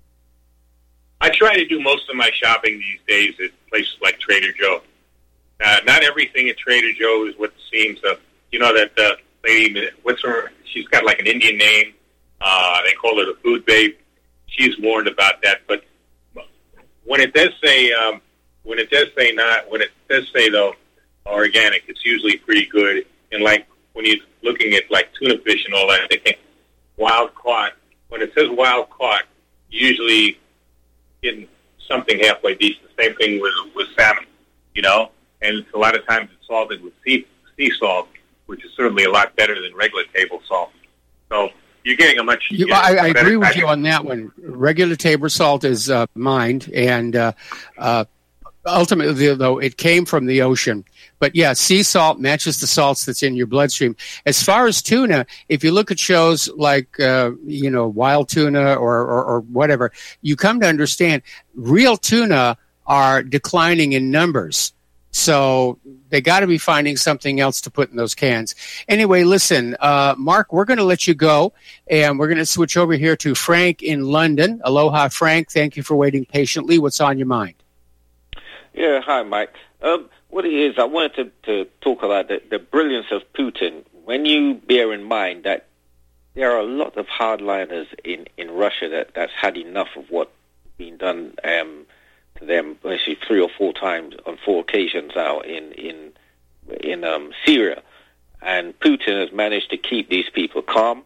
I try to do most of my shopping these days at places like Trader Joe. Uh, not everything at Trader Joe is what it seems. Uh, you know that uh, lady, what's her? She's got like an Indian name. Uh, they call her the Food Babe. She's warned about that. But when it does say, um, when it does say not, when it does say though organic, it's usually pretty good. And like when you're looking at like tuna fish and all that, they think wild caught. When it says wild caught, usually getting something halfway decent. Same thing with with salmon, you know. And a lot of times it's salted with sea, sea salt, which is certainly a lot better than regular table salt. So you're getting a much... You, I, I agree with you on that one. Regular table salt is uh, mined, and uh, uh, ultimately, though, it came from the ocean. But, yeah, sea salt matches the salts that's in your bloodstream. As far as tuna, if you look at shows like, uh, you know, Wild Tuna or, or, or whatever, you come to understand real tuna are declining in numbers. So they got to be finding something else to put in those cans. Anyway, listen, uh, Mark, we're going to let you go, and we're going to switch over here to Frank in London. Aloha, Frank. Thank you for waiting patiently. What's on your mind? Yeah, hi, Mike. Um, what it is, I wanted to, to talk about the, the brilliance of Putin. When you bear in mind that there are a lot of hardliners in, in Russia that, that's had enough of what's been done um to them, actually three or four times on four occasions now in in in um, Syria, and Putin has managed to keep these people calm,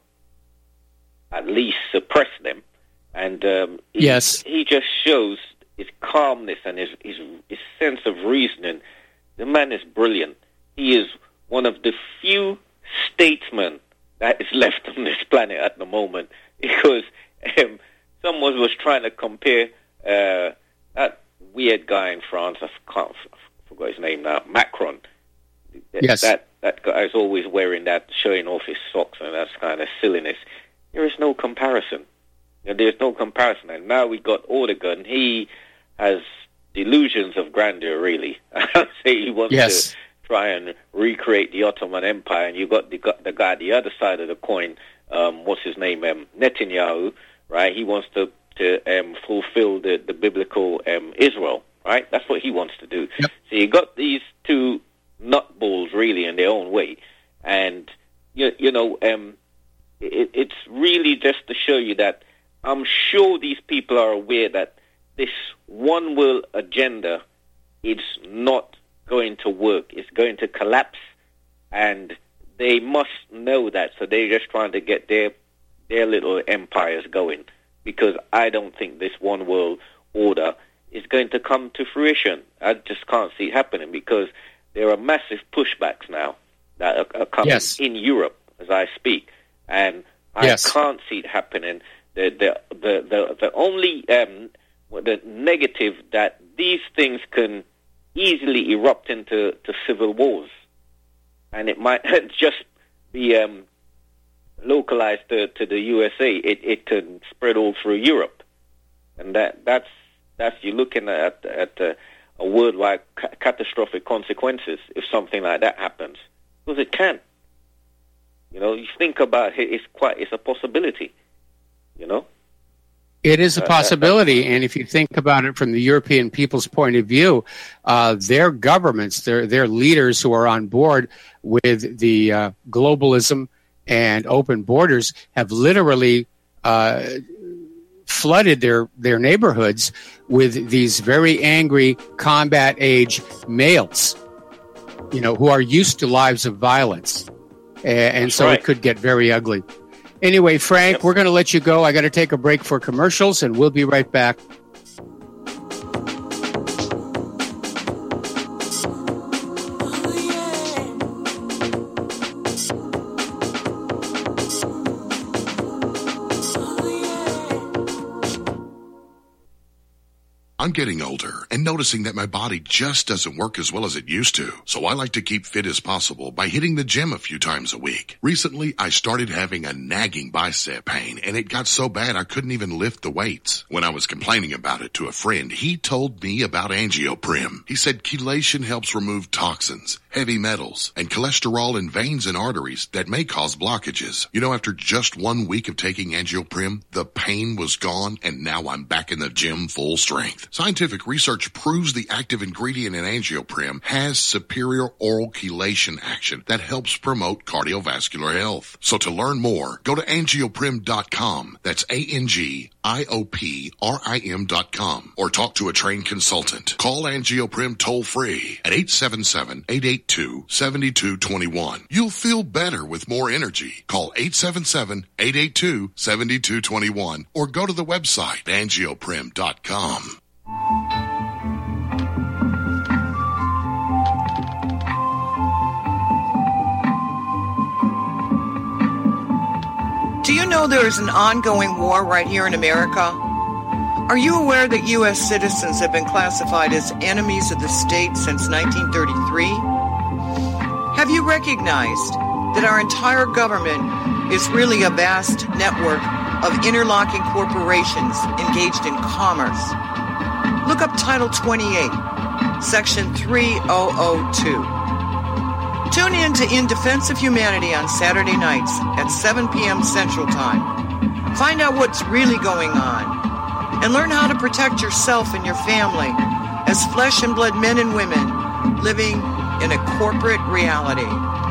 at least suppress them, and um, he, yes, he just shows his calmness and his, his his sense of reasoning. The man is brilliant. He is one of the few statesmen that is left on this planet at the moment, because um, someone was trying to compare. Uh, That weird guy in France, I can't I forgot his name now, Macron. Yes. That that guy is always wearing that, showing off his socks, and that's kind of silliness. There is no comparison. You know, there's no comparison. And now we got Erdogan. He has delusions of grandeur, really. I say he wants yes. to try and recreate the Ottoman Empire, and you got the, got the guy at the other side of the coin. Um, what's his name? Um, Netanyahu, right? He wants to. to um, fulfill the, the biblical um, Israel, right? That's what he wants to do. Yep. So you got these two nutballs really in their own way. And, you, you know, um, it, it's really just to show you that I'm sure these people are aware that this one world agenda is not going to work. It's going to collapse, and they must know that. So they're just trying to get their their little empires going, because I don't think this one world order is going to come to fruition. I just can't see it happening, because there are massive pushbacks now that are, are coming yes. in Europe as I speak, and I yes. can't see it happening. The the the the, the only um, the negative that these things can easily erupt into to civil wars, and it might just be um, localized to, to the U S A. It it could spread all through Europe, and that that's That's you're looking at at uh, a worldwide ca- catastrophic consequences if something like that happens, because it can. You know, you think about it, it's quite it's a possibility. You know, it is a possibility, and if you think about it from the European people's point of view, uh, their governments, their their leaders who are on board with the uh, globalism and open borders have literally uh, flooded their, their neighborhoods with these very angry combat age males, you know, who are used to lives of violence. And, and so right. It could get very ugly. Anyway, Frank, yep. We're going to let you go. I got to take a break for commercials, and we'll be right back. I'm getting older and noticing that my body just doesn't work as well as it used to. So I like to keep fit as possible by hitting the gym a few times a week. Recently, I started having a nagging bicep pain, and it got so bad I couldn't even lift the weights. When I was complaining about it to a friend, he told me about Angioprim. He said chelation helps remove toxins, heavy metals, and cholesterol in veins and arteries that may cause blockages. You know, after just one week of taking Angioprim, the pain was gone, and now I'm back in the gym full strength. Scientific research proves the active ingredient in Angioprim has superior oral chelation action that helps promote cardiovascular health. So to learn more, go to angioprim dot com. That's A N G I O P R I M dot com. Or talk to a trained consultant. Call Angioprim toll free at eight seven seven, eight eight two, seven two two one. You'll feel better with more energy. Call eight seven seven, eight eight two, seven two two one or go to the website angioprim dot com. Do you know there is an ongoing war right here in America? Are you aware that U S citizens have been classified as enemies of the state since nineteen thirty-three? Have you recognized that our entire government is really a vast network of interlocking corporations engaged in commerce? Look up Title twenty-eight, Section three thousand two. Tune in to In Defense of Humanity on Saturday nights at seven p.m. Central Time. Find out what's really going on and learn how to protect yourself and your family as flesh and blood men and women living in a corporate reality.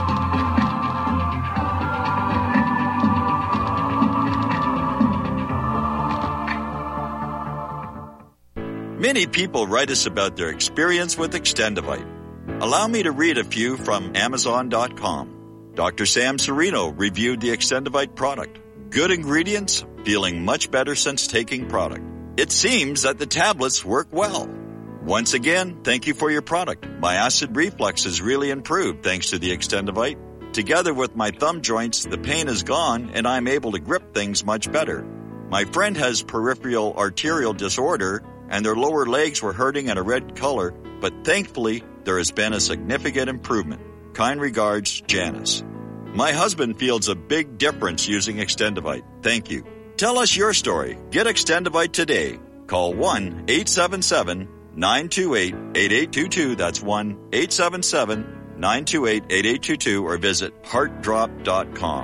Many people write us about their experience with Extendivite. Allow me to read a few from Amazon dot com. Doctor Sam Serino reviewed the Extendivite product. Good ingredients, feeling much better since taking product. It seems that the tablets work well. Once again, thank you for your product. My acid reflux has really improved thanks to the Extendivite. Together with my thumb joints, the pain is gone and I'm able to grip things much better. My friend has peripheral arterial disorder and their lower legs were hurting in a red color, but thankfully, there has been a significant improvement. Kind regards, Janice. My husband feels a big difference using Extendivite. Thank you. Tell us your story. Get Extendivite today. Call one eight seven seven, nine two eight, eight eight two two. That's one eight seven seven, nine two eight, eight eight two two or visit heart drop dot com.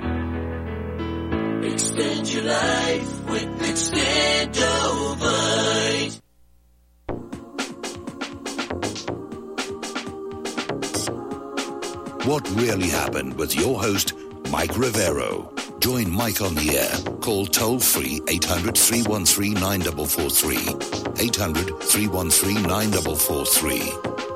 Extend your life with Extendivite. What really happened with your host, Mike Rivero. Join Mike on the air. Call toll-free eight hundred, three one three, nine four four three, eight hundred, three one three, nine four four three.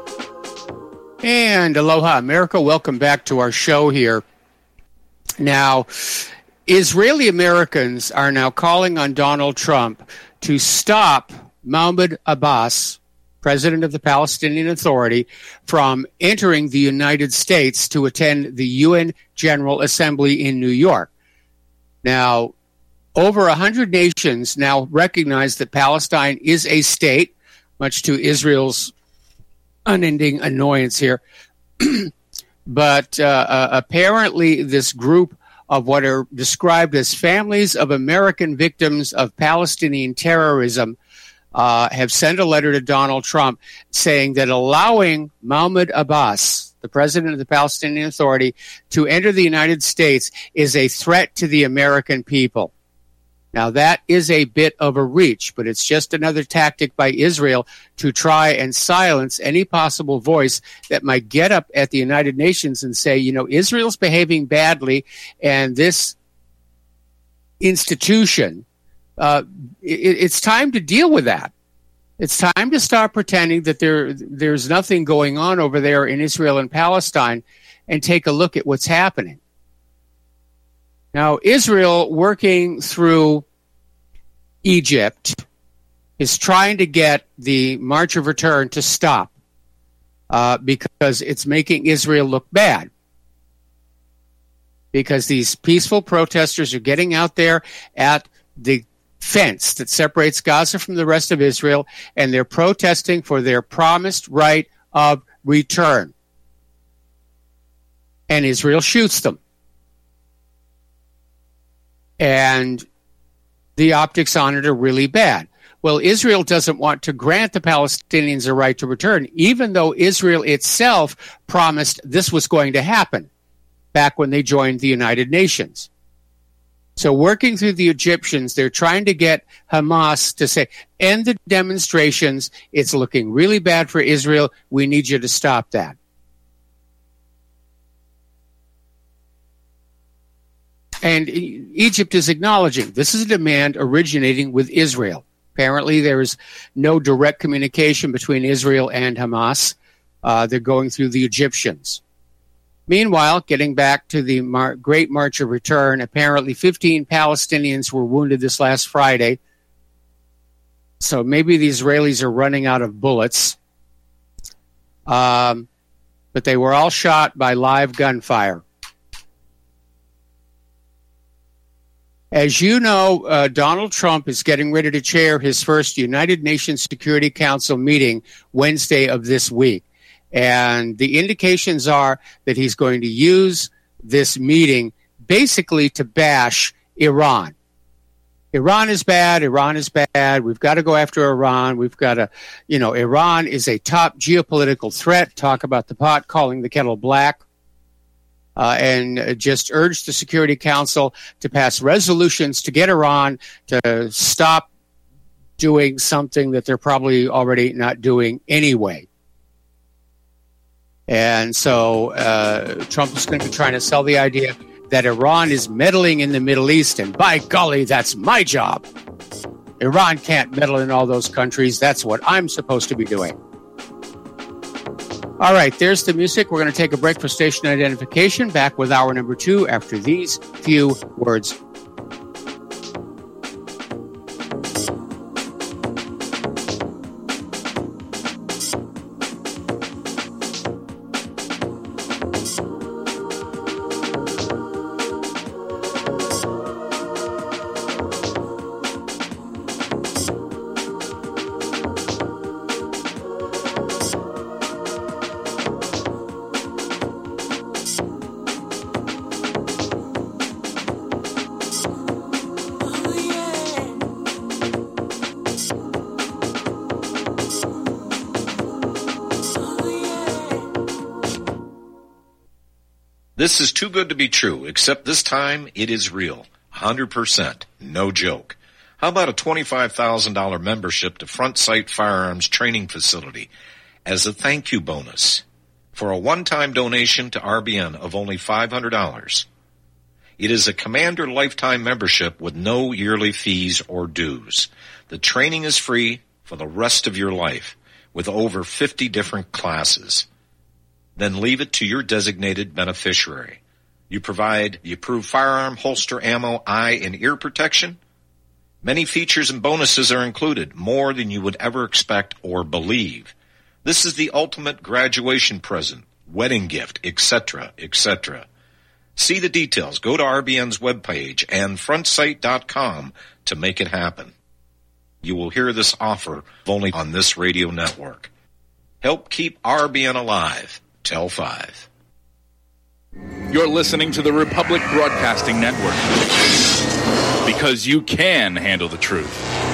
And aloha, America. Welcome back to our show here. Now, Israeli Americans are now calling on Donald Trump to stop Mahmoud Abbas, president of the Palestinian Authority, from entering the United States to attend the U N General Assembly in New York. Now, over one hundred nations now recognize that Palestine is a state, much to Israel's unending annoyance here. But uh, uh, apparently this group of what are described as families of American victims of Palestinian terrorism uh, have sent a letter to Donald Trump saying that allowing Mahmoud Abbas, the president of the Palestinian Authority, to enter the United States is a threat to the American people. Now, that is a bit of a reach, but it's just another tactic by Israel to try and silence any possible voice that might get up at the United Nations and say, you know, Israel's behaving badly, and this institution, uh, it, it's time to deal with that. It's time to stop pretending that there there's nothing going on over there in Israel and Palestine and take a look at what's happening. Now, Israel, working through Egypt, is trying to get the March of Return to stop uh, because it's making Israel look bad. Because these peaceful protesters are getting out there at the fence that separates Gaza from the rest of Israel, and they're protesting for their promised right of return. And Israel shoots them. And the optics on it are really bad. Well, Israel doesn't want to grant the Palestinians a right to return, even though Israel itself promised this was going to happen back when they joined the United Nations. So working through the Egyptians, they're trying to get Hamas to say, end the demonstrations. It's looking really bad for Israel. We need you to stop that. And Egypt is acknowledging this is a demand originating with Israel. Apparently, there is no direct communication between Israel and Hamas. Uh, they're going through the Egyptians. Meanwhile, getting back to the Mar- Great March of Return, apparently fifteen Palestinians were wounded this last Friday. So maybe the Israelis are running out of bullets. Um, but they were all shot by live gunfire. As you know, uh, Donald Trump is getting ready to chair his first United Nations Security Council meeting Wednesday of this week. And the indications are that he's going to use this meeting basically to bash Iran. Iran is bad. Iran is bad. We've got to go after Iran. We've got to, you know, Iran is a top geopolitical threat. Talk about the pot calling the kettle black. Uh, and just urge the Security Council to pass resolutions to get Iran to stop doing something that they're probably already not doing anyway. And so uh, Trump is going to be trying to sell the idea that Iran is meddling in the Middle East, and by golly, that's my job. Iran can't meddle in all those countries. That's what I'm supposed to be doing. All right, there's the music. We're going to take a break for station identification. Back with hour number two after these few words. This is too good to be true, except this time it is real. one hundred percent. No joke. How about a twenty-five thousand dollars membership to Front Sight Firearms Training Facility as a thank you bonus for a one-time donation to R B N of only five hundred dollars? It is a Commander lifetime membership with no yearly fees or dues. The training is free for the rest of your life with over fifty different classes. Then leave it to your designated beneficiary. You provide the approved firearm, holster, ammo, eye, and ear protection. Many features and bonuses are included, more than you would ever expect or believe. This is the ultimate graduation present, wedding gift, et cetera, et cetera. See the details. Go to R B N's webpage and front sight dot com to make it happen. You will hear this offer only on this radio network. Help keep R B N alive. Tell five. You're listening to the Republic Broadcasting Network because you can handle the truth.